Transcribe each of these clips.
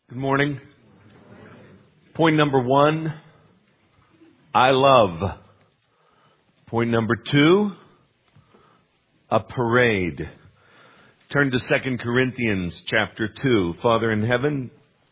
Good morning. Point number one, I love. Point number two, a parade. Turn to 2 Corinthians chapter 2. Father in heaven,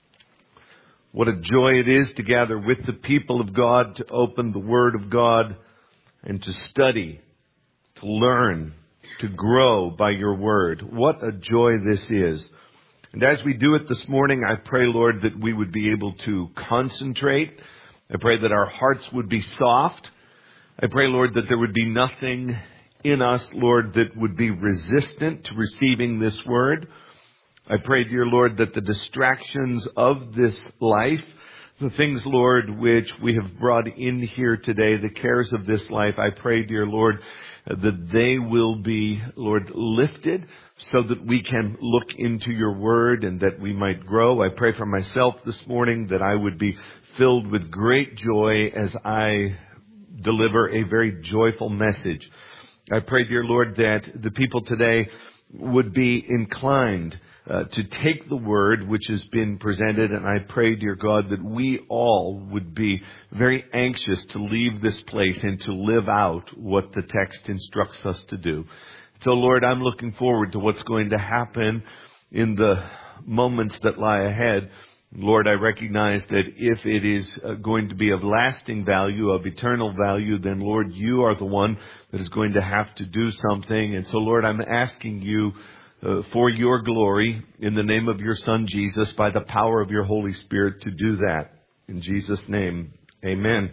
what a joy it is to gather with the people of God, to open the Word of God, and to study, to learn, to grow by your Word. What a joy this is. And as we do it this morning, I pray, Lord, that we would be able to concentrate. I pray that our hearts would be soft. I pray, Lord, that there would be nothing in us, Lord, that would be resistant to receiving this word. I pray, dear Lord, that the distractions of this life, the things, Lord, which we have brought in here today, the cares of this life, I pray, dear Lord, that they will be, Lord, lifted so that we can look into your word and that we might grow. I pray for myself this morning that I would be filled with great joy as I deliver a very joyful message. I pray, dear Lord, that the people today would be inclined to take the word which has been presented. And I pray, dear God, that we all would be very anxious to leave this place and to live out what the text instructs us to do. So, Lord, I'm looking forward to what's going to happen in the moments that lie ahead. Lord, I recognize that if it is going to be of lasting value, of eternal value, then, Lord, you are the one that is going to have to do something. And so, Lord, I'm asking you for your glory, in the name of your Son, Jesus, by the power of your Holy Spirit, to do that. In Jesus' name, amen.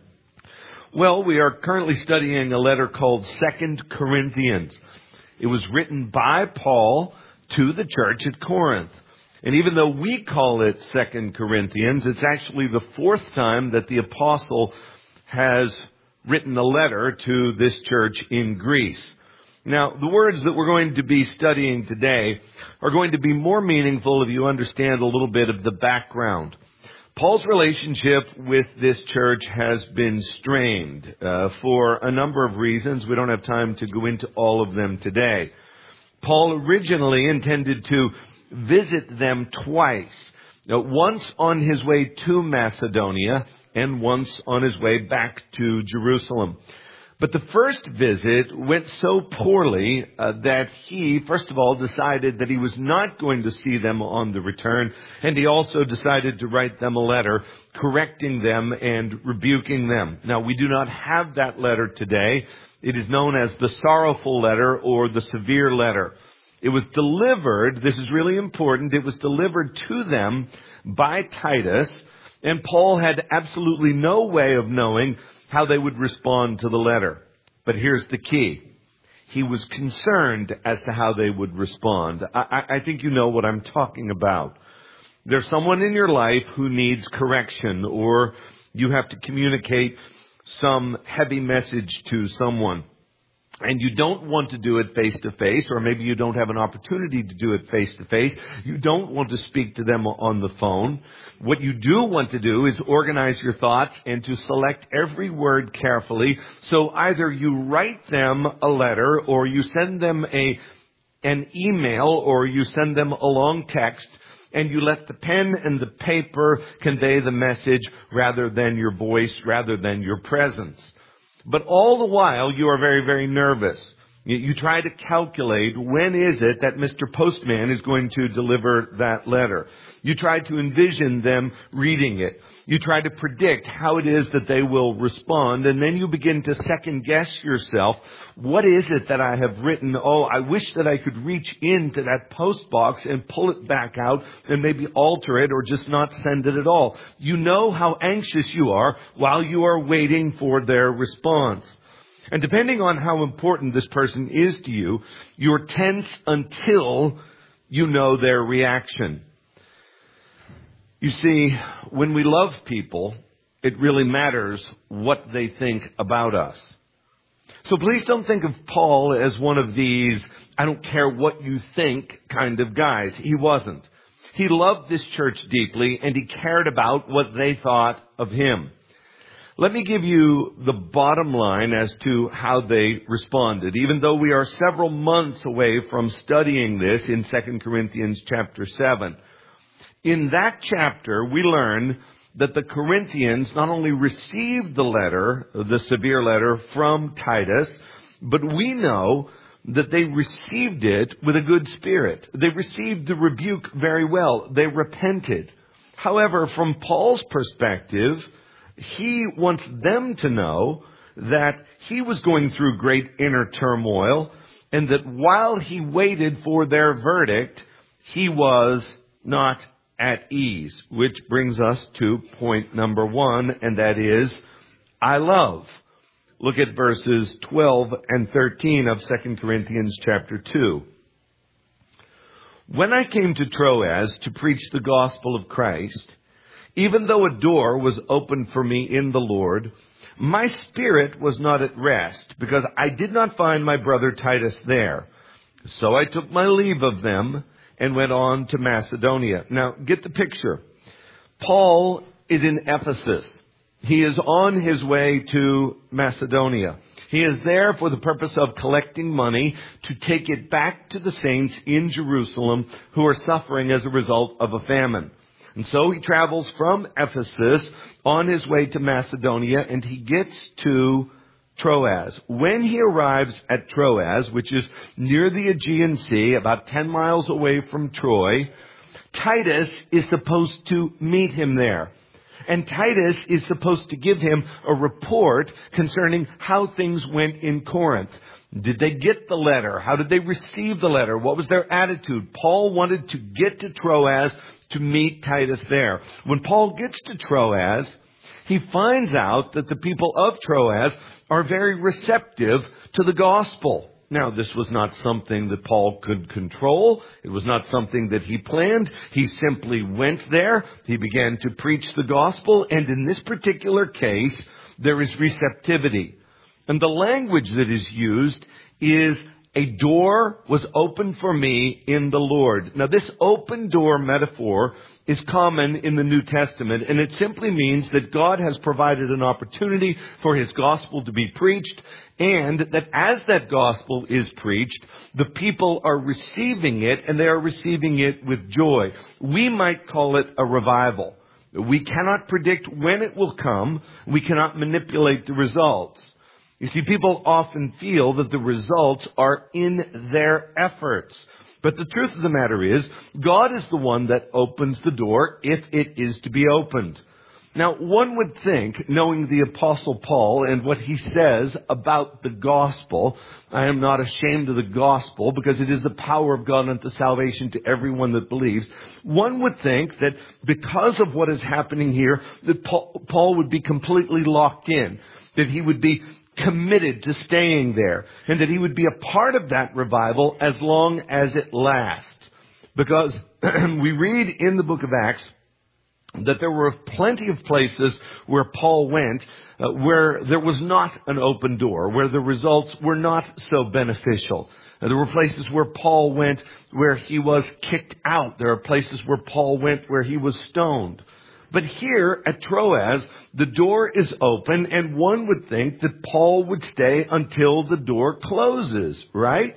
Well, we are currently studying a letter called 2 Corinthians. It was written by Paul to the church at Corinth. And even though we call it 2 Corinthians, it's actually the fourth time that the apostle has written a letter to this church in Greece. Now, the words that we're going to be studying today are going to be more meaningful if you understand a little bit of the background. Paul's relationship with this church has been strained for a number of reasons. We don't have time to go into all of them today. Paul originally intended to visit them twice. Once on his way to Macedonia and once on his way back to Jerusalem. But the first visit went so poorly that he, first of all, decided that he was not going to see them on the return. And he also decided to write them a letter correcting them and rebuking them. Now, we do not have that letter today. It is known as the sorrowful letter or the severe letter. It was delivered, this is really important, it was delivered to them by Titus. And Paul had absolutely no way of knowing how they would respond to the letter. But here's the key. He was concerned as to how they would respond. I think you know what I'm talking about. There's someone in your life who needs correction, or you have to communicate some heavy message to someone. And you don't want to do it face to face, or maybe you don't have an opportunity to do it face to face. You don't want to speak to them on the phone. What you do want to do is organize your thoughts and to select every word carefully. So either you write them a letter, or you send them an email, or you send them a long text, and you let the pen and the paper convey the message rather than your voice, rather than your presence. But all the while, you are very, very nervous. You try to calculate when is it that Mr. Postman is going to deliver that letter. You try to envision them reading it. You try to predict how it is that they will respond. And then you begin to second guess yourself. What is it that I have written? Oh, I wish that I could reach into that post box and pull it back out and maybe alter it or just not send it at all. You know how anxious you are while you are waiting for their response. And depending on how important this person is to you, you're tense until you know their reaction. You see, when we love people, it really matters what they think about us. So please don't think of Paul as one of these, I don't care what you think kind of guys. He wasn't. He loved this church deeply, and he cared about what they thought of him. Let me give you the bottom line as to how they responded. Even though we are several months away from studying this in 2 Corinthians chapter 7, In that chapter, we learn that the Corinthians not only received the letter, the severe letter from Titus, but we know that they received it with a good spirit. They received the rebuke very well. They repented. However, from Paul's perspective, he wants them to know that he was going through great inner turmoil, and that while he waited for their verdict, he was not at ease. Which brings us to point number 1, and that is, I love. Look at verses 12 and 13 of 2 Corinthians chapter 2. When I came to Troas to preach the gospel of Christ, even though a door was opened for me in the Lord, my spirit was not at rest, because I did not find my brother Titus there. So I took my leave of them and went on to Macedonia. Now, get the picture. Paul is in Ephesus. He is on his way to Macedonia. He is there for the purpose of collecting money to take it back to the saints in Jerusalem who are suffering as a result of a famine. And so he travels from Ephesus on his way to Macedonia, and he gets to Troas. When he arrives at Troas, which is near the Aegean Sea, about 10 miles away from Troy, Titus is supposed to meet him there. And Titus is supposed to give him a report concerning how things went in Corinth. Did they get the letter? How did they receive the letter? What was their attitude? Paul wanted to get to Troas to meet Titus there. When Paul gets to Troas, he finds out that the people of Troas are very receptive to the gospel. Now, this was not something that Paul could control. It was not something that he planned. He simply went there. He began to preach the gospel. And in this particular case, there is receptivity. And the language that is used is, a door was opened for me in the Lord. Now, this open door metaphor is common in the New Testament, and it simply means that God has provided an opportunity for His gospel to be preached, and that as that gospel is preached, the people are receiving it, and they are receiving it with joy. We might call it a revival. We cannot predict when it will come. We cannot manipulate the results. You see, people often feel that the results are in their efforts. But the truth of the matter is, God is the one that opens the door if it is to be opened. Now, one would think, knowing the Apostle Paul and what he says about the gospel, I am not ashamed of the gospel because it is the power of God unto salvation to everyone that believes. One would think that because of what is happening here, that Paul would be completely locked in, that he would be committed to staying there, and that he would be a part of that revival as long as it lasts. Because we read in the book of Acts that there were plenty of places where Paul went where there was not an open door, where the results were not so beneficial. There were places where Paul went where he was kicked out. There are places where Paul went where he was stoned. But here at Troas, the door is open, and one would think that Paul would stay until the door closes, right?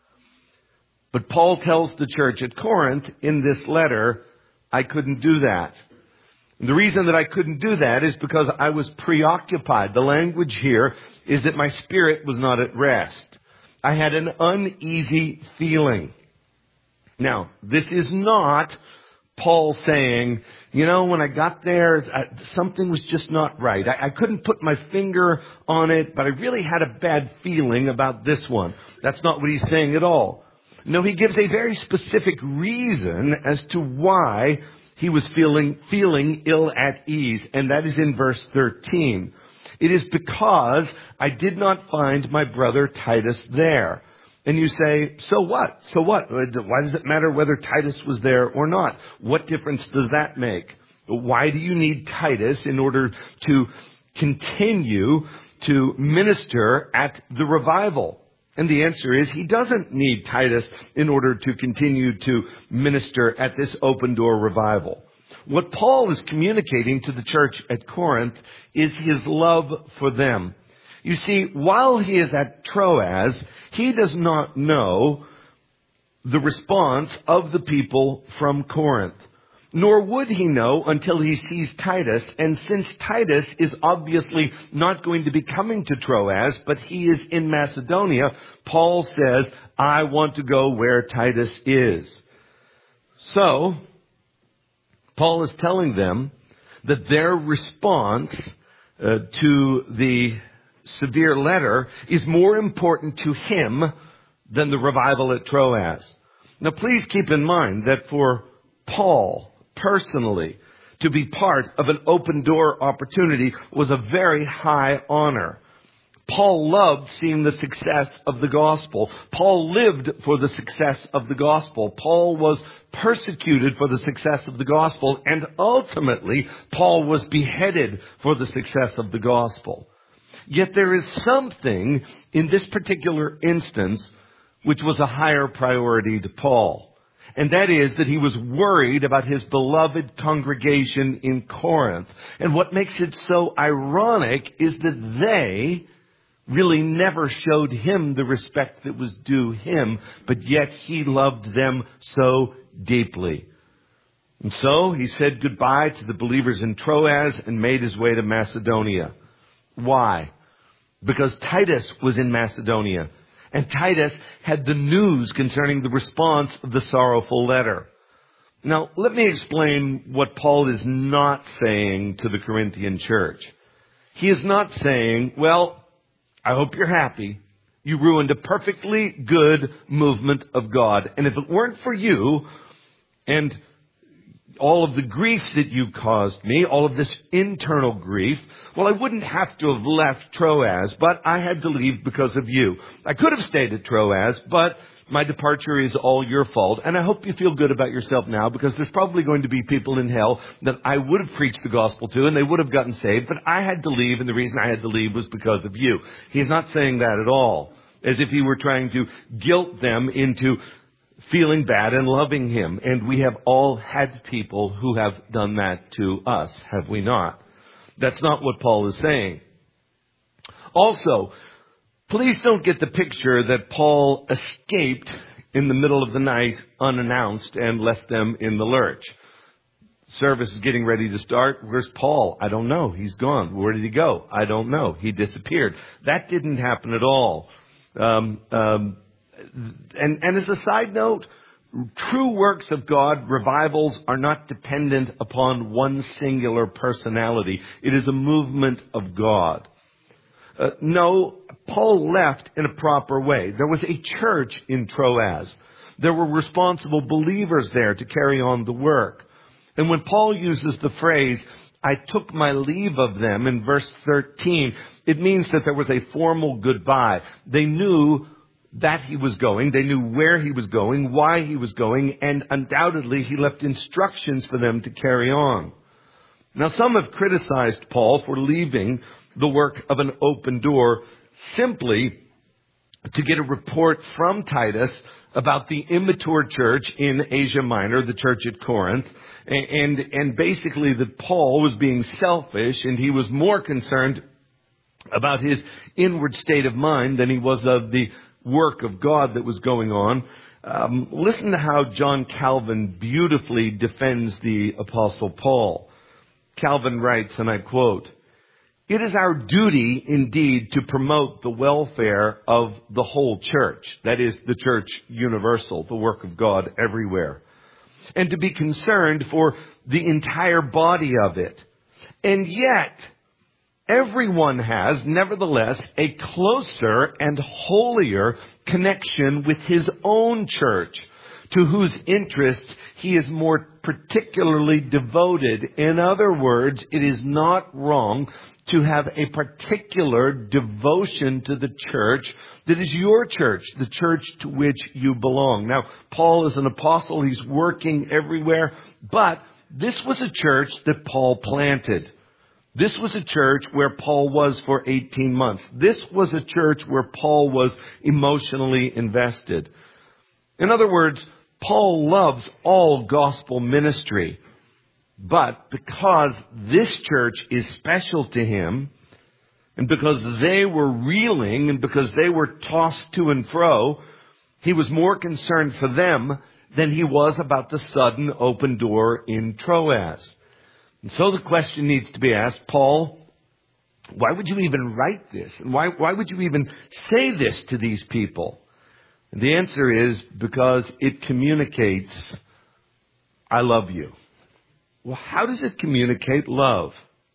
But Paul tells the church at Corinth in this letter, I couldn't do that. And the reason that I couldn't do that is because I was preoccupied. The language here is that my spirit was not at rest. I had an uneasy feeling. Now, this is not Paul saying, you know, when I got there, something was just not right. I couldn't put my finger on it, but I really had a bad feeling about this one. That's not what he's saying at all. No, he gives a very specific reason as to why he was feeling ill at ease, and that is in verse 13. It is because I did not find my brother Titus there. And you say, so what? So what? Why does it matter whether Titus was there or not? What difference does that make? Why do you need Titus in order to continue to minister at the revival? And the answer is he doesn't need Titus in order to continue to minister at this open door revival. What Paul is communicating to the church at Corinth is his love for them. You see, while he is at Troas, he does not know the response of the people from Corinth. Nor would he know until he sees Titus. And since Titus is obviously not going to be coming to Troas, but he is in Macedonia, Paul says, I want to go where Titus is. So, Paul is telling them that their response to the severe letter is more important to him than the revival at Troas. Now, please keep in mind that for Paul, personally, to be part of an open door opportunity was a very high honor. Paul loved seeing the success of the gospel. Paul lived for the success of the gospel. Paul was persecuted for the success of the gospel. And ultimately, Paul was beheaded for the success of the gospel. Yet there is something in this particular instance which was a higher priority to Paul. And that is that he was worried about his beloved congregation in Corinth. And what makes it so ironic is that they really never showed him the respect that was due him, but yet he loved them so deeply. And so he said goodbye to the believers in Troas and made his way to Macedonia. Why? Because Titus was in Macedonia. And Titus had the news concerning the response of the sorrowful letter. Now, let me explain what Paul is not saying to the Corinthian church. He is not saying, well, I hope you're happy. You ruined a perfectly good movement of God. And if it weren't for you and all of the grief that you caused me, all of this internal grief, well, I wouldn't have to have left Troas, but I had to leave because of you. I could have stayed at Troas, but my departure is all your fault. And I hope you feel good about yourself now, because there's probably going to be people in hell that I would have preached the gospel to, and they would have gotten saved, but I had to leave, and the reason I had to leave was because of you. He's not saying that at all, as if he were trying to guilt them into feeling bad and loving him. And we have all had people who have done that to us, have we not? That's not what Paul is saying. Also, please don't get the picture that Paul escaped in the middle of the night unannounced and left them in the lurch. Service is getting ready to start. Where's Paul? I don't know. He's gone. Where did he go? I don't know. He disappeared. That didn't happen at all. And as a side note, true works of God, revivals, are not dependent upon one singular personality. It is a movement of God. No, Paul left in a proper way. There was a church in Troas. There were responsible believers there to carry on the work. And when Paul uses the phrase, I took my leave of them, in verse 13, it means that there was a formal goodbye. They knew that he was going. They knew where he was going, why he was going, and undoubtedly he left instructions for them to carry on. Now, some have criticized Paul for leaving the work of an open door simply to get a report from Titus about the immature church in Asia Minor, the church at Corinth, and basically that Paul was being selfish and he was more concerned about his inward state of mind than he was of the work of God that was going on. Listen to how John Calvin beautifully defends the Apostle Paul. Calvin writes, and I quote, "It is our duty indeed to promote the welfare of the whole church," that is, the church universal, the work of God everywhere, "and to be concerned for the entire body of it. And yet, everyone has, nevertheless, a closer and holier connection with his own church, to whose interests he is more particularly devoted. In other words, it is not wrong to have a particular devotion to the church that is your church, the church to which you belong." Now, Paul is an apostle. He's working everywhere. But this was a church that Paul planted. This was a church where Paul was for 18 months. This was a church where Paul was emotionally invested. In other words, Paul loves all gospel ministry. But because this church is special to him, and because they were reeling, and because they were tossed to and fro, he was more concerned for them than he was about the sudden open door in Troas. And so the question needs to be asked, Paul, why would you even write this? And why would you even say this to these people? And the answer is because it communicates, I love you. Well, how does it communicate love?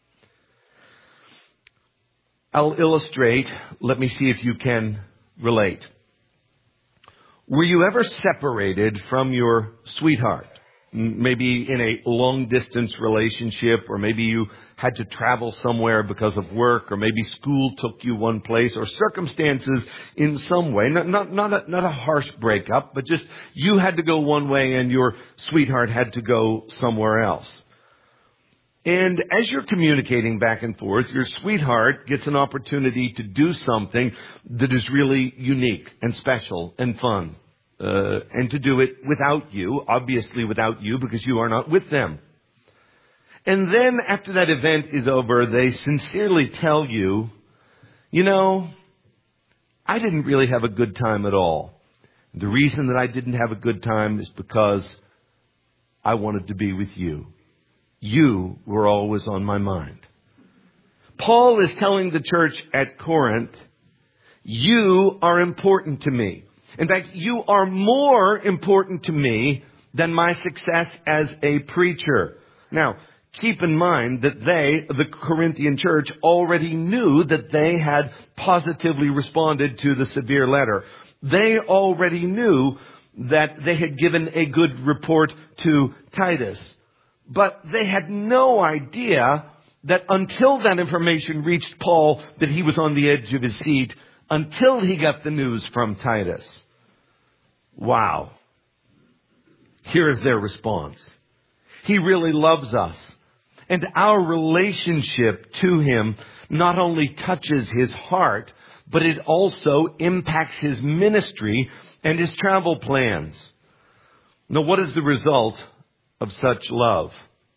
I'll illustrate. Let me see if you can relate. Were you ever separated from your sweetheart? Maybe in a long-distance relationship, or maybe you had to travel somewhere because of work, or maybe school took you one place, or circumstances in some way. Not a harsh breakup, but just you had to go one way and your sweetheart had to go somewhere else. And as you're communicating back and forth, your sweetheart gets an opportunity to do something that is really unique and special and fun. And to do it without you, obviously without you, because you are not with them. And then after that event is over, they sincerely tell you, you know, I didn't really have a good time at all. The reason that I didn't have a good time is because I wanted to be with you. You were always on my mind. Paul is telling the church at Corinth, you are important to me. In fact, you are more important to me than my success as a preacher. Now, keep in mind that they, the Corinthian church, already knew that they had positively responded to the severe letter. They already knew that they had given a good report to Titus. But they had no idea that until that information reached Paul, that he was on the edge of his seat, until he got the news from Titus. Wow. Here is their response. He really loves us. And our relationship to him not only touches his heart, but it also impacts his ministry and his travel plans. Now, what is the result of such love?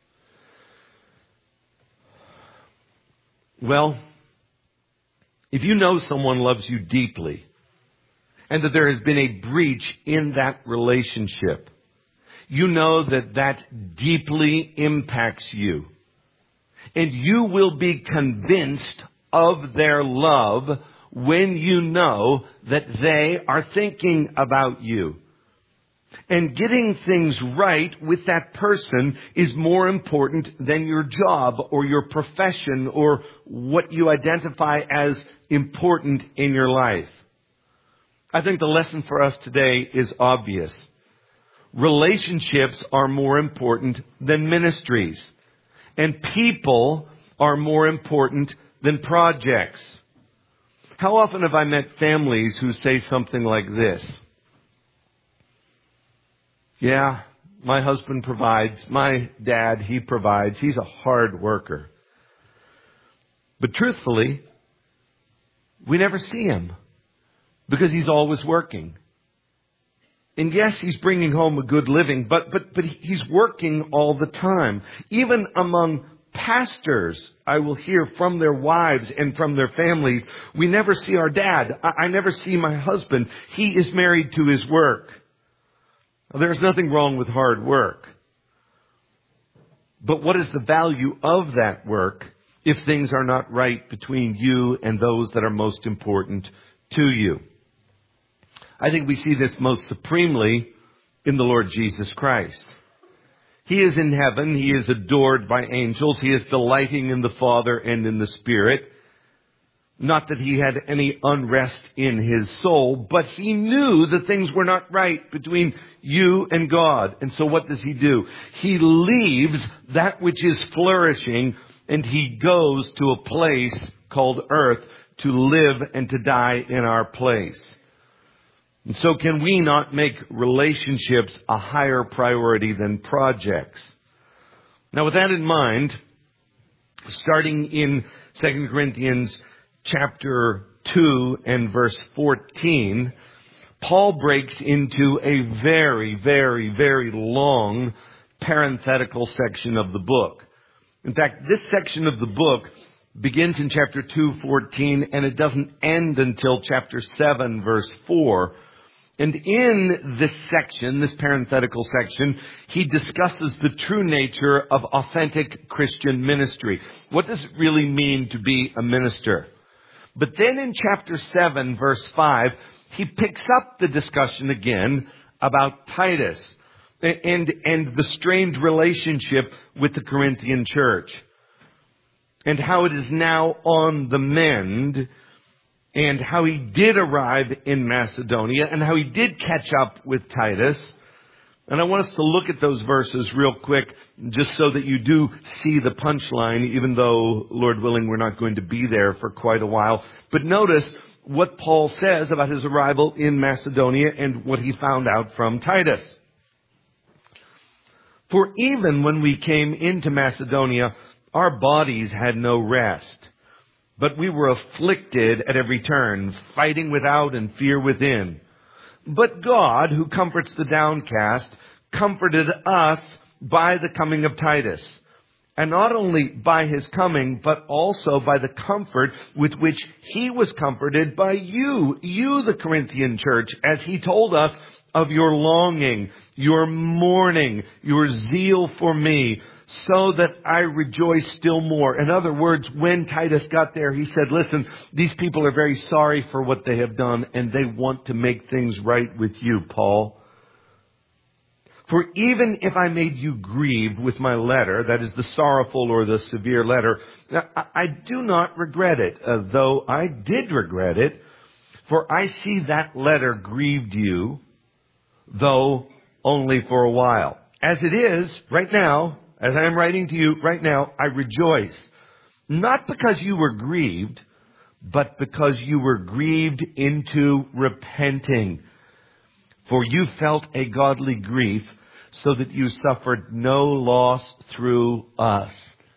Well, if you know someone loves you deeply, and that there has been a breach in that relationship, you know that that deeply impacts you. And you will be convinced of their love when you know that they are thinking about you. And getting things right with that person is more important than your job or your profession or what you identify as important in your life. I think the lesson for us today is obvious. Relationships are more important than ministries. And people are more important than projects. How often have I met families who say something like this? Yeah, my husband provides. My dad, he provides. He's a hard worker. But truthfully, we never see him because he's always working. And yes, he's bringing home a good living, but he's working all the time. Even among pastors, I will hear from their wives and from their families, we never see our dad. I never see my husband. He is married to his work. Now, there's nothing wrong with hard work. But what is the value of that work if things are not right between you and those that are most important to you? I think we see this most supremely in the Lord Jesus Christ. He is in heaven. He is adored by angels. He is delighting in the Father and in the Spirit. Not that he had any unrest in his soul, but he knew that things were not right between you and God. And so what does he do? He leaves that which is flourishing and he goes to a place called earth to live and to die in our place. And so can we not make relationships a higher priority than projects? Now with that in mind, starting in 2 Corinthians chapter 2 and verse 14, Paul breaks into a very, very, very long parenthetical section of the book. In fact, this section of the book begins in chapter 2:14 and it doesn't end until chapter 7 verse 4. And in this section, this parenthetical section, he discusses the true nature of authentic Christian ministry. What does it really mean to be a minister? But then in chapter 7, verse 5, he picks up the discussion again about Titus and the strained relationship with the Corinthian church, and how it is now on the mend, and how he did arrive in Macedonia, and how he did catch up with Titus. And I want us to look at those verses real quick, just so that you do see the punchline, even though, Lord willing, we're not going to be there for quite a while. But notice what Paul says about his arrival in Macedonia and what he found out from Titus. For even when we came into Macedonia, our bodies had no rest, but we were afflicted at every turn, fighting without and fear within. But God, who comforts the downcast, comforted us by the coming of Titus. And not only by his coming, but also by the comfort with which he was comforted by you, the Corinthian church, as he told us of your longing, your mourning, your zeal for me, so that I rejoice still more. In other words, when Titus got there, he said, listen, these people are very sorry for what they have done, and they want to make things right with you, Paul. For even if I made you grieve with my letter, that is the sorrowful or the severe letter, I do not regret it, though I did regret it, for I see that letter grieved you, though only for a while. As it is, right now, as I am writing to you right now, I rejoice, not because you were grieved, but because you were grieved into repenting. For you felt a godly grief, so that you suffered no loss through us.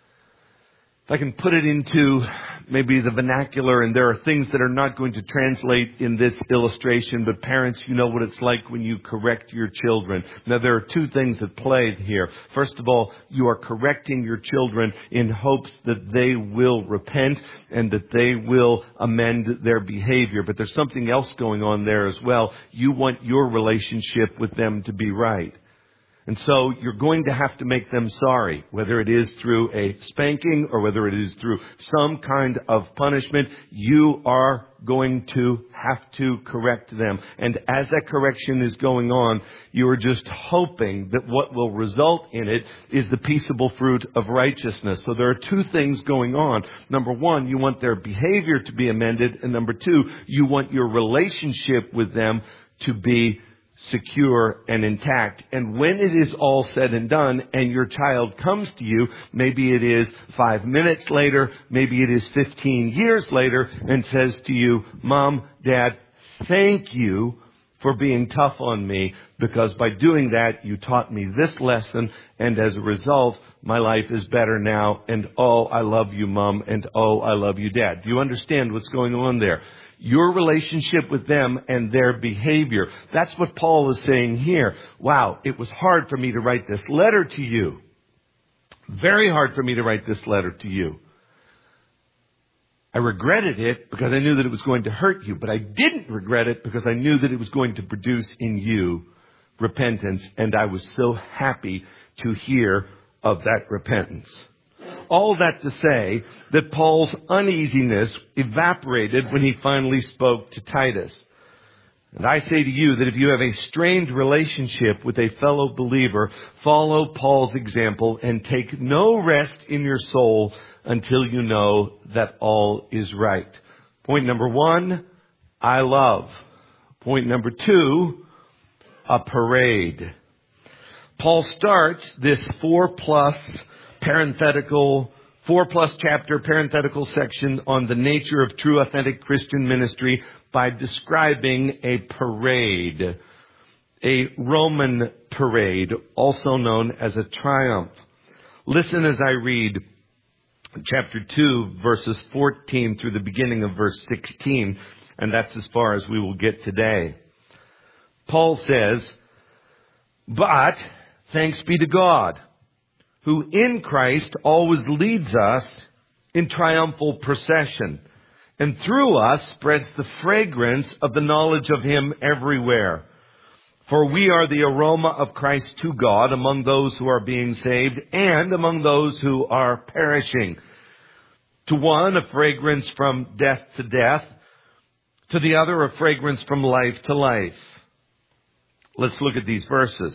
If I can put it into maybe the vernacular, and there are things that are not going to translate in this illustration, but parents, you know what it's like when you correct your children. Now, there are two things at play here. First of all, you are correcting your children in hopes that they will repent and that they will amend their behavior. But there's something else going on there as well. You want your relationship with them to be right. And so you're going to have to make them sorry, whether it is through a spanking or whether it is through some kind of punishment. You are going to have to correct them. And as that correction is going on, you are just hoping that what will result in it is the peaceable fruit of righteousness. So there are two things going on. Number one, you want their behavior to be amended. And number two, you want your relationship with them to be secure and intact. And when it is all said and done and your child comes to you, maybe it is 5 minutes later, maybe it is 15 years later, and says to you, Mom, Dad, thank you for being tough on me, because by doing that you taught me this lesson, and as a result my life is better now, and oh, I love you, Mom, and oh, I love you, Dad. Do you understand what's going on there? Your relationship with them and their behavior. That's what Paul is saying here. Wow, it was hard for me to write this letter to you. Very hard for me to write this letter to you. I regretted it because I knew that it was going to hurt you, but I didn't regret it because I knew that it was going to produce in you repentance, and I was so happy to hear of that repentance. All that to say that Paul's uneasiness evaporated when he finally spoke to Titus. And I say to you that if you have a strained relationship with a fellow believer, follow Paul's example and take no rest in your soul until you know that all is right. Point number one, I love. Point number two, a parade. Paul starts this 4+ chapter parenthetical section on the nature of true authentic Christian ministry by describing a parade, a Roman parade, also known as a triumph. Listen as I read chapter 2, verses 14 through the beginning of verse 16, and that's as far as we will get today. Paul says, "But thanks be to God, who in Christ always leads us in triumphal procession, and through us spreads the fragrance of the knowledge of Him everywhere. For we are the aroma of Christ to God among those who are being saved and among those who are perishing. To one, a fragrance from death to death. To the other, a fragrance from life to life. Let's look at these verses.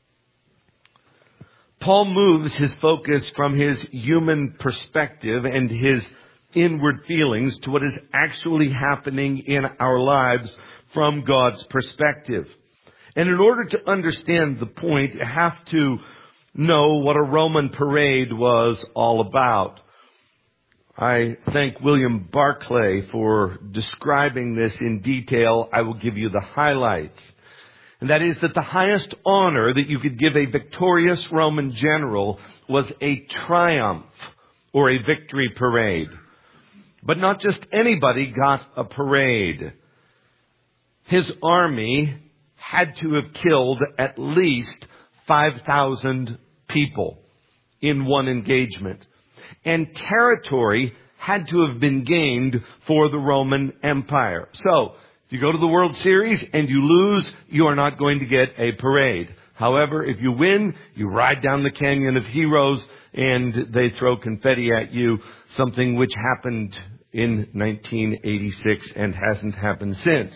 Paul moves his focus from his human perspective and his inward feelings to what is actually happening in our lives from God's perspective. And in order to understand the point, you have to know what a Roman parade was all about. I thank William Barclay for describing this in detail. I will give you the highlights. And that is that the highest honor that you could give a victorious Roman general was a triumph or a victory parade. But not just anybody got a parade. His army had to have killed at least 5,000 people in one engagement. And territory had to have been gained for the Roman Empire. So, if you go to the World Series and you lose, you are not going to get a parade. However, if you win, you ride down the Canyon of Heroes and they throw confetti at you, something which happened in 1986 and hasn't happened since.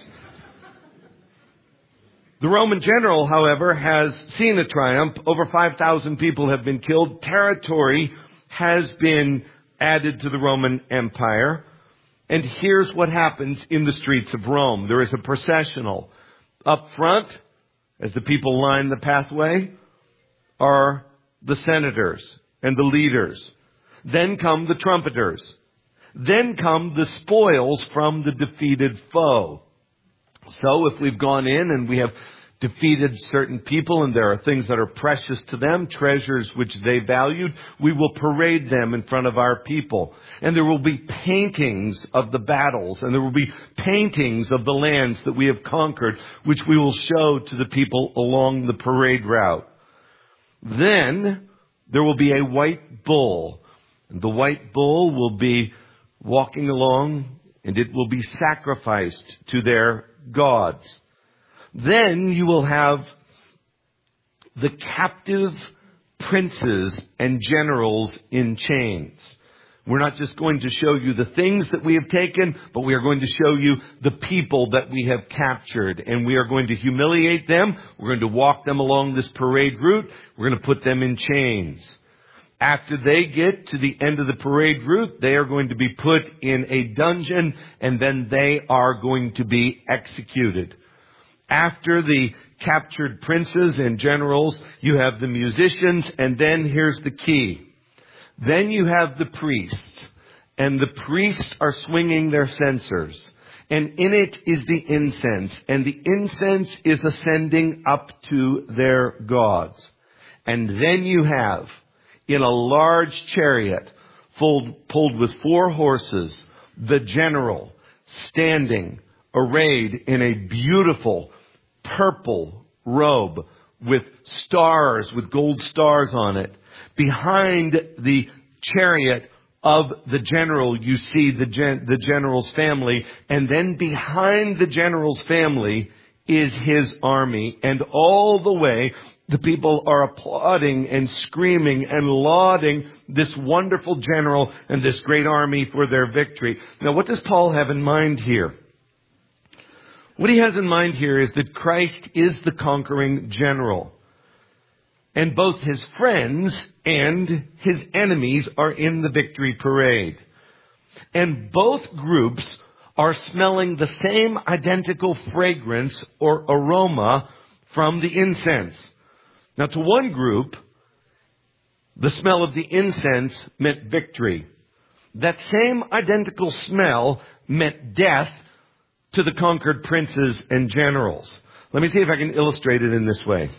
The Roman general, however, has seen a triumph. Over 5,000 people have been killed. Territory has been added to the Roman Empire. And here's what happens in the streets of Rome. There is a processional. Up front, as the people line the pathway, are the senators and the leaders. Then come the trumpeters. Then come the spoils from the defeated foe. So if we've gone in and we have defeated certain people and there are things that are precious to them, treasures which they valued, we will parade them in front of our people. And there will be paintings of the battles and there will be paintings of the lands that we have conquered, which we will show to the people along the parade route. Then there will be a white bull. And the white bull will be walking along and it will be sacrificed to their gods. Then you will have the captive princes and generals in chains. We're not just going to show you the things that we have taken, but we are going to show you the people that we have captured. And we are going to humiliate them. We're going to walk them along this parade route. We're going to put them in chains. After they get to the end of the parade route, they are going to be put in a dungeon and then they are going to be executed. After the captured princes and generals, you have the musicians, and then here's the key. Then you have the priests, and the priests are swinging their censers, and in it is the incense, and the incense is ascending up to their gods. And then you have, in a large chariot pulled with 4 horses, the general standing, arrayed in a beautiful purple robe with stars, with gold stars on it. Behind the chariot of the general, you see the general's family. And then behind the general's family is his army. And all the way, the people are applauding and screaming and lauding this wonderful general and this great army for their victory. Now, what does Paul have in mind here? What he has in mind here is that Christ is the conquering general. And both his friends and his enemies are in the victory parade. And both groups are smelling the same identical fragrance or aroma from the incense. Now, to one group, the smell of the incense meant victory. That same identical smell meant death to the conquered princes and generals. Let me see if I can illustrate it in this way.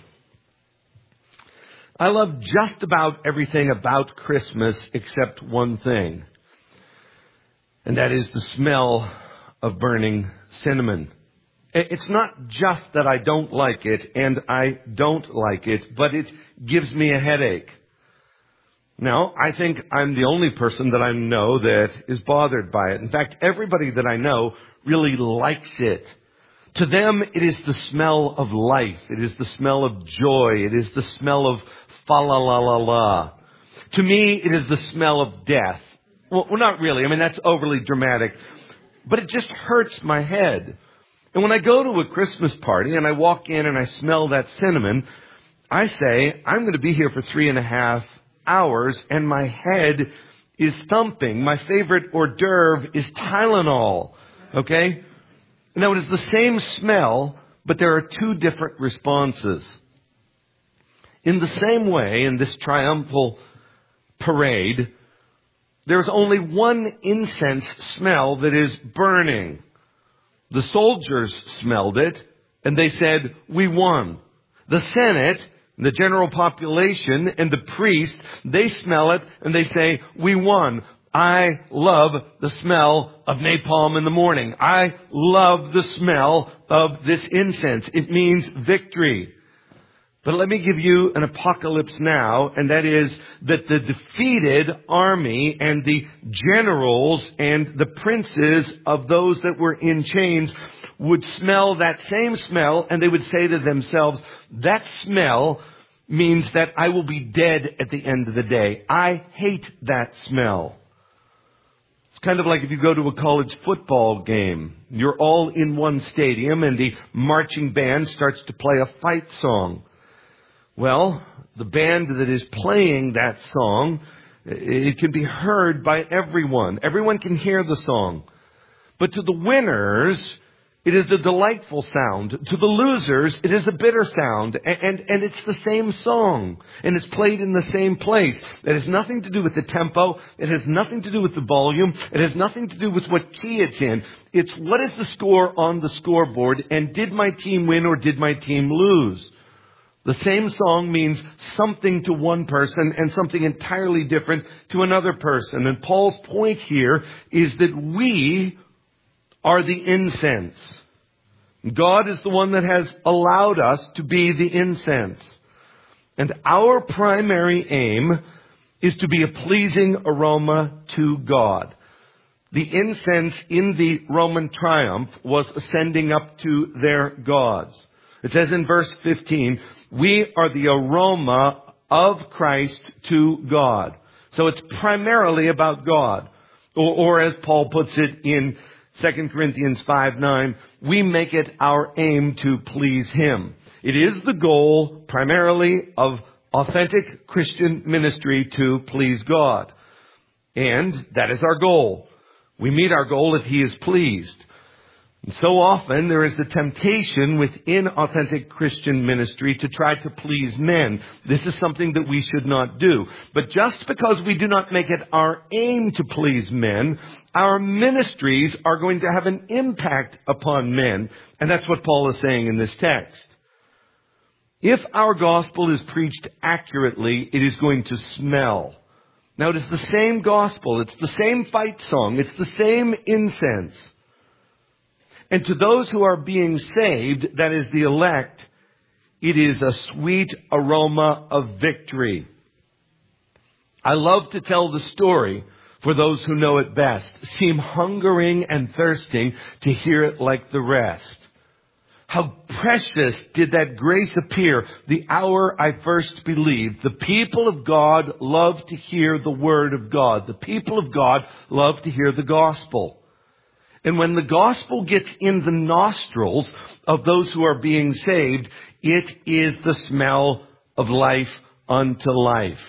I love just about everything about Christmas except one thing. And that is the smell of burning cinnamon. It's not just that I don't like it, and I don't like it, but it gives me a headache. Now, I think I'm the only person that I know that is bothered by it. In fact, everybody that I know really likes it. To them, it is the smell of life. It is the smell of joy. It is the smell of fa-la-la-la-la. To me, it is the smell of death. Well, not really. I mean, that's overly dramatic. But it just hurts my head. And when I go to a Christmas party and I walk in and I smell that cinnamon, I say, I'm going to be here for 3.5 hours and my head is thumping. My favorite hors d'oeuvre is Tylenol. Okay? Now, it is the same smell, but there are two different responses. In the same way, in this triumphal parade, there's only one incense smell that is burning. The soldiers smelled it, and they said, we won. The Senate, the general population, and the priests, they smell it, and they say, we won. I love the smell of napalm in the morning. I love the smell of this incense. It means victory. But let me give you an apocalypse now, and that is that the defeated army and the generals and the princes of those that were in chains would smell that same smell, and they would say to themselves, that smell means that I will be dead at the end of the day. I hate that smell. It's kind of like if you go to a college football game. You're all in one stadium, and the marching band starts to play a fight song. Well, the band that is playing that song, it can be heard by everyone. Everyone can hear the song. But to the winners, it is a delightful sound. To the losers, it is a bitter sound. And it's the same song. And it's played in the same place. It has nothing to do with the tempo. It has nothing to do with the volume. It has nothing to do with what key it's in. It's what is the score on the scoreboard, and did my team win or did my team lose? The same song means something to one person and something entirely different to another person. And Paul's point here is that we are the incense. God is the one that has allowed us to be the incense. And our primary aim is to be a pleasing aroma to God. The incense in the Roman triumph was ascending up to their gods. It says in verse 15, we are the aroma of Christ to God. So it's primarily about God. Or as Paul puts it in 2 Corinthians 5:9, we make it our aim to please Him. It is the goal primarily of authentic Christian ministry to please God. And that is our goal. We meet our goal if He is pleased. And so often there is the temptation within authentic Christian ministry to try to please men. This is something that we should not do. But just because we do not make it our aim to please men, our ministries are going to have an impact upon men. And that's what Paul is saying in this text. If our gospel is preached accurately, it is going to smell. Now, it is the same gospel. It's the same fight song. It's the same incense. And to those who are being saved, that is the elect, it is a sweet aroma of victory. I love to tell the story for those who know it best, seem hungering and thirsting to hear it like the rest. How precious did that grace appear the hour I first believed. The people of God love to hear the word of God. The people of God love to hear the gospel. And when the gospel gets in the nostrils of those who are being saved, it is the smell of life unto life.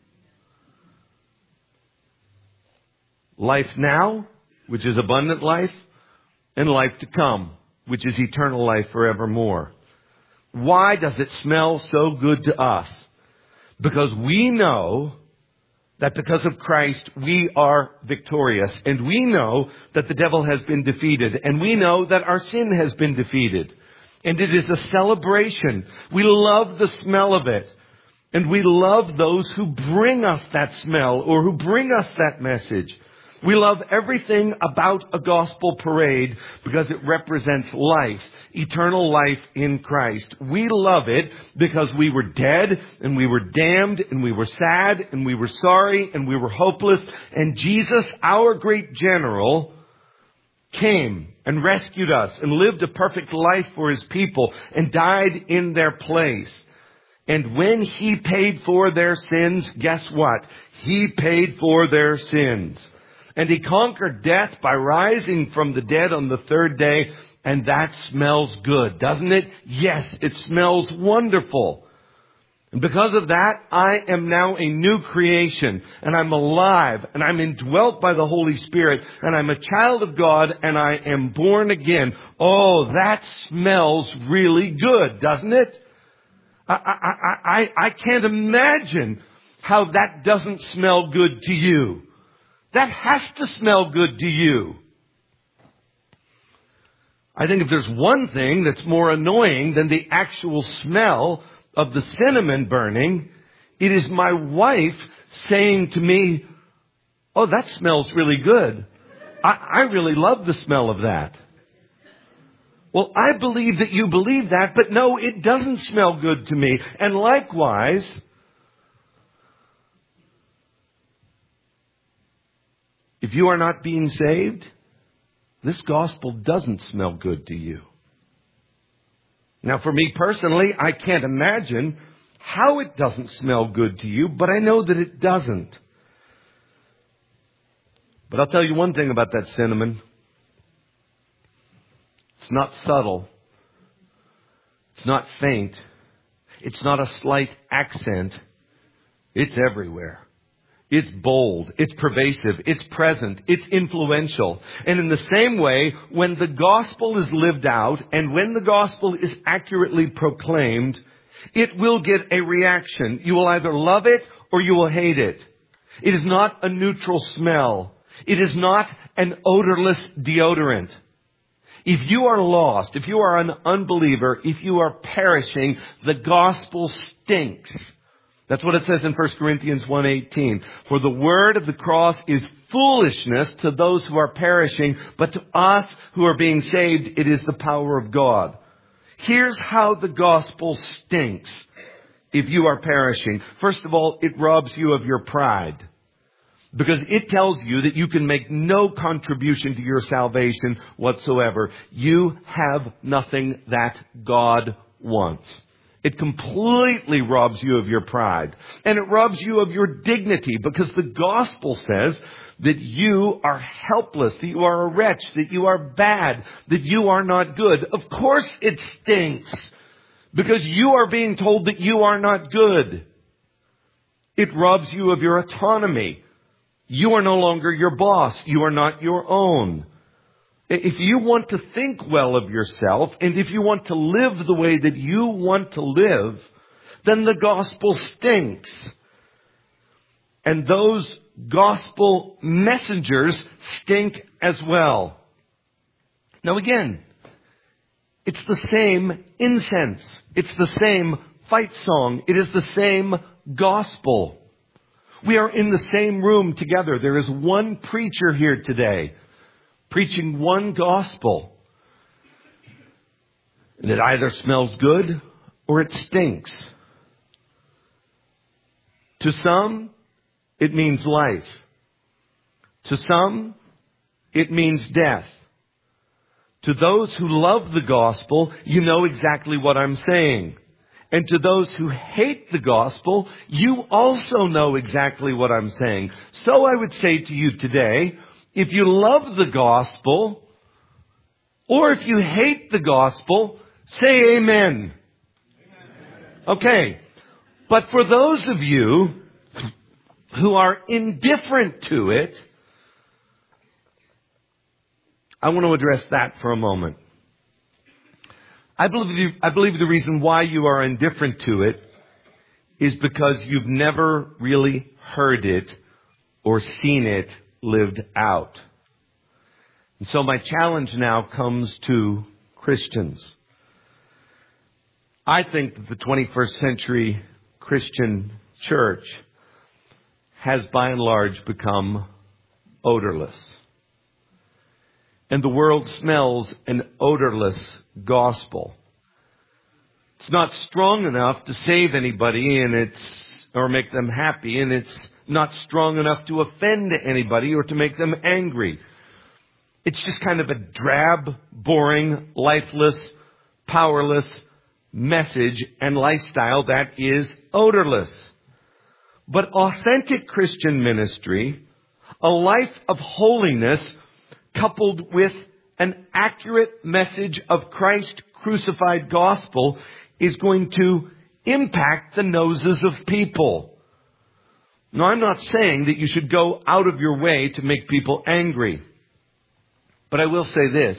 Life now, which is abundant life, and life to come, which is eternal life forevermore. Why does it smell so good to us? Because we know that because of Christ, we are victorious. And we know that the devil has been defeated. And we know that our sin has been defeated. And it is a celebration. We love the smell of it. And we love those who bring us that smell or who bring us that message. We love everything about a gospel parade because it represents life, eternal life in Christ. We love it because we were dead and we were damned and we were sad and we were sorry and we were hopeless. And Jesus, our great general, came and rescued us and lived a perfect life for His people and died in their place. And when He paid for their sins, guess what? He paid for their sins. And He conquered death by rising from the dead on the third day. And that smells good, doesn't it? Yes, it smells wonderful. And because of that, I am now a new creation, and I'm alive, and I'm indwelt by the Holy Spirit, and I'm a child of God, and I am born again. Oh, that smells really good, doesn't it? I can't imagine how that doesn't smell good to you. That has to smell good to you. I think if there's one thing that's more annoying than the actual smell of the cinnamon burning, it is my wife saying to me, "Oh, that smells really good. I really love the smell of that." Well, I believe that you believe that, but no, it doesn't smell good to me. And likewise, if you are not being saved, this gospel doesn't smell good to you. Now, for me personally, I can't imagine how it doesn't smell good to you, but I know that it doesn't. But I'll tell you one thing about that cinnamon. It's not subtle. It's not faint. It's not a slight accent. It's everywhere. It's bold. It's pervasive. It's present. It's influential. And in the same way, when the gospel is lived out and when the gospel is accurately proclaimed, it will get a reaction. You will either love it or you will hate it. It is not a neutral smell. It is not an odorless deodorant. If you are lost, if you are an unbeliever, if you are perishing, the gospel stinks. That's what it says in 1 Corinthians 1:18. For the word of the cross is foolishness to those who are perishing, but to us who are being saved, it is the power of God. Here's how the gospel stinks if you are perishing. First of all, it robs you of your pride. Because it tells you that you can make no contribution to your salvation whatsoever. You have nothing that God wants. It completely robs you of your pride. And it robs you of your dignity, because the gospel says that you are helpless, that you are a wretch, that you are bad, that you are not good. Of course it stinks, because you are being told that you are not good. It robs you of your autonomy. You are no longer your boss. You are not your own. If you want to think well of yourself, and if you want to live the way that you want to live, then the gospel stinks. And those gospel messengers stink as well. Now again, it's the same incense. It's the same fight song. It is the same gospel. We are in the same room together. There is one preacher here today, preaching one gospel. And it either smells good or it stinks. To some, it means life. To some, it means death. To those who love the gospel, you know exactly what I'm saying. And to those who hate the gospel, you also know exactly what I'm saying. So I would say to you today, if you love the gospel, or if you hate the gospel, say amen. Okay. But for those of you who are indifferent to it, I want to address that for a moment. I believe the reason why you are indifferent to it is because you've never really heard it or seen it lived out. And so my challenge now comes to Christians. I think that the 21st century Christian church has by and large become odorless. And the world smells an odorless gospel. It's not strong enough to save anybody, or make them happy, and it's not strong enough to offend anybody or to make them angry. It's just kind of a drab, boring, lifeless, powerless message and lifestyle that is odorless. But authentic Christian ministry, a life of holiness coupled with an accurate message of Christ crucified gospel, is going to impact the noses of people. Now, I'm not saying that you should go out of your way to make people angry. But I will say this.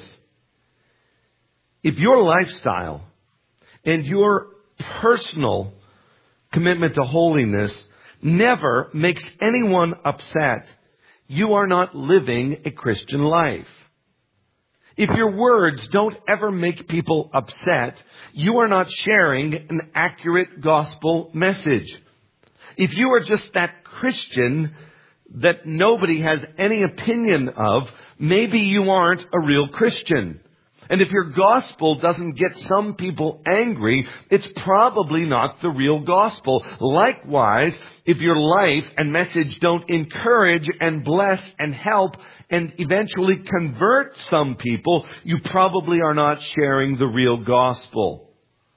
If your lifestyle and your personal commitment to holiness never makes anyone upset, you are not living a Christian life. If your words don't ever make people upset, you are not sharing an accurate gospel message. If you are just that Christian that nobody has any opinion of, maybe you aren't a real Christian. And if your gospel doesn't get some people angry, it's probably not the real gospel. Likewise, if your life and message don't encourage and bless and help and eventually convert some people, you probably are not sharing the real gospel.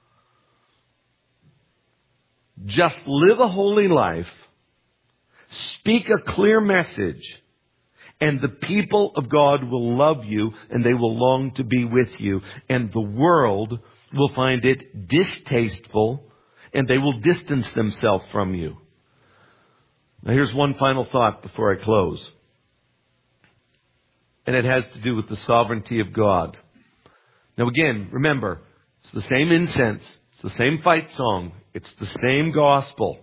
Just live a holy life, speak a clear message, and the people of God will love you and they will long to be with you. And the world will find it distasteful and they will distance themselves from you. Now here's one final thought before I close. And it has to do with the sovereignty of God. Now again, remember, it's the same incense. It's the same fight song. It's the same gospel.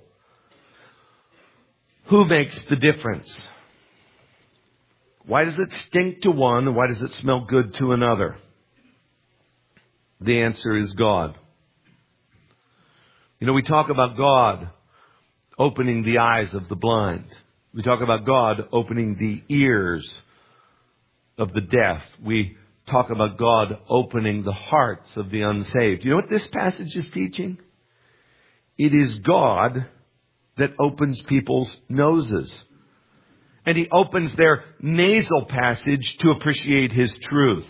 Who makes the difference? Why does it stink to one and why does it smell good to another? The answer is God. You know, we talk about God opening the eyes of the blind. We talk about God opening the ears of the deaf. We talk about God opening the hearts of the unsaved. You know what this passage is teaching? It is God that opens people's noses. And He opens their nasal passage to appreciate His truth.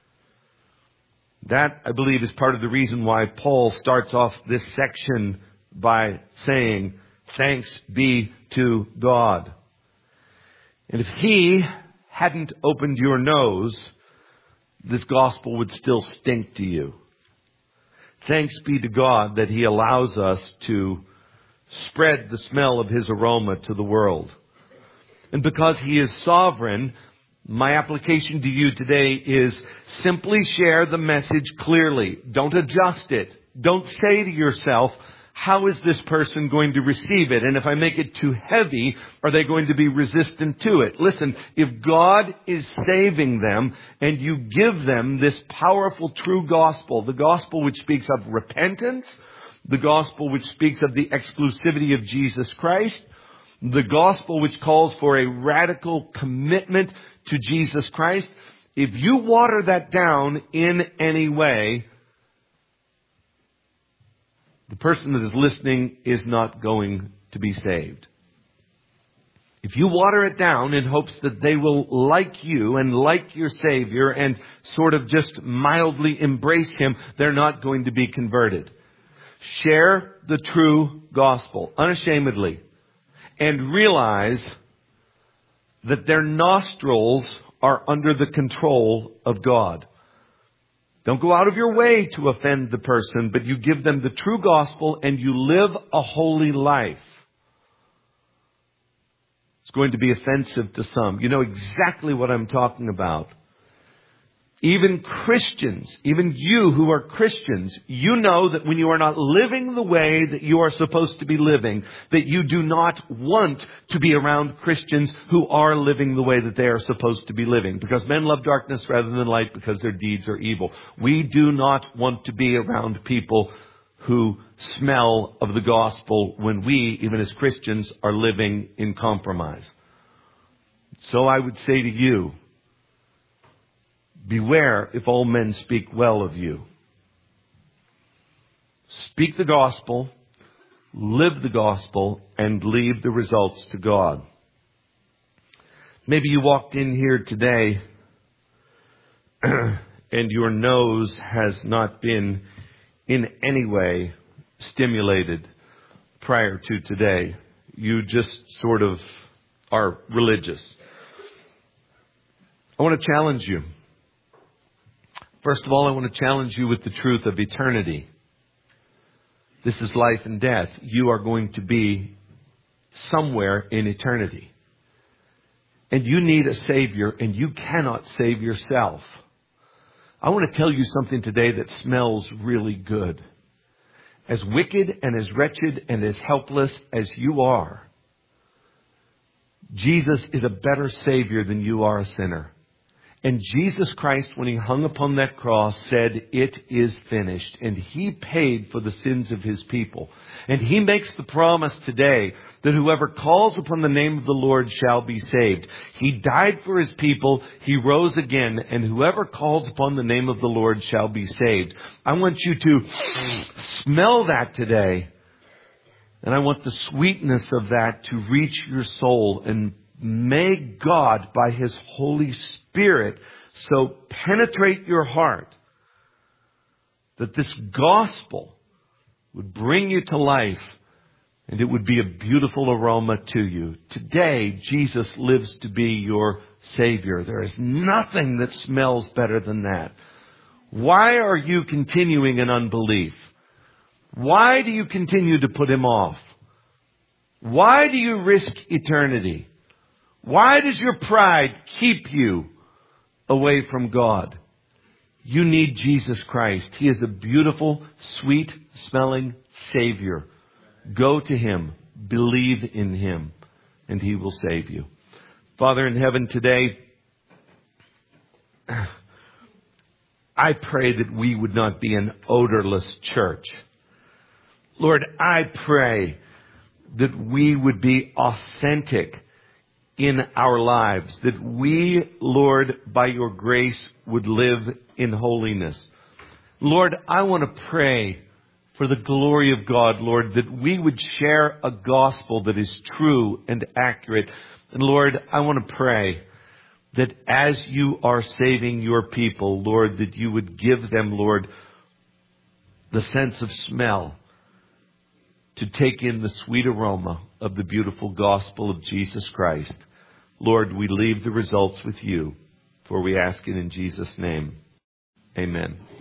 That, I believe, is part of the reason why Paul starts off this section by saying, "Thanks be to God." And if He hadn't opened your nose, this gospel would still stink to you. Thanks be to God that He allows us to spread the smell of His aroma to the world. And because He is sovereign, my application to you today is simply share the message clearly. Don't adjust it. Don't say to yourself, how is this person going to receive it? And if I make it too heavy, are they going to be resistant to it? Listen, if God is saving them and you give them this powerful, true gospel, the gospel which speaks of repentance, the gospel which speaks of the exclusivity of Jesus Christ, the gospel which calls for a radical commitment to Jesus Christ, if you water that down in any way, the person that is listening is not going to be saved. If you water it down in hopes that they will like you and like your Savior and sort of just mildly embrace Him, they're not going to be converted. Share the true gospel unashamedly. And realize that their nostrils are under the control of God. Don't go out of your way to offend the person, but you give them the true gospel and you live a holy life. It's going to be offensive to some. You know exactly what I'm talking about. Even Christians, even you who are Christians, you know that when you are not living the way that you are supposed to be living, that you do not want to be around Christians who are living the way that they are supposed to be living. Because men love darkness rather than light because their deeds are evil. We do not want to be around people who smell of the gospel when we, even as Christians, are living in compromise. So I would say to you, beware if all men speak well of you. Speak the gospel, live the gospel, and leave the results to God. Maybe you walked in here today and your nose has not been in any way stimulated prior to today. You just sort of are religious. I want to challenge you. First of all, I want to challenge you with the truth of eternity. This is life and death. You are going to be somewhere in eternity. And you need a Savior, and you cannot save yourself. I want to tell you something today that smells really good. As wicked and as wretched and as helpless as you are, Jesus is a better Savior than you are a sinner. And Jesus Christ, when He hung upon that cross, said, "It is finished." And He paid for the sins of His people. And He makes the promise today that whoever calls upon the name of the Lord shall be saved. He died for His people. He rose again. And whoever calls upon the name of the Lord shall be saved. I want you to smell that today. And I want the sweetness of that to reach your soul. And may God, by His Holy Spirit, so penetrate your heart that this gospel would bring you to life and it would be a beautiful aroma to you. Today, Jesus lives to be your Savior. There is nothing that smells better than that. Why are you continuing in unbelief? Why do you continue to put Him off? Why do you risk eternity? Why does your pride keep you away from God? You need Jesus Christ. He is a beautiful, sweet-smelling Savior. Go to Him. Believe in Him. And He will save you. Father in heaven, today, I pray that we would not be an odorless church. Lord, I pray that we would be authentic in our lives, that we, Lord, by your grace would live in holiness. Lord, I want to pray for the glory of God, Lord, that we would share a gospel that is true and accurate. And Lord, I want to pray that as you are saving your people, Lord, that you would give them, Lord, the sense of smell to take in the sweet aroma of the beautiful gospel of Jesus Christ. Lord, we leave the results with you, for we ask it in Jesus' name. Amen.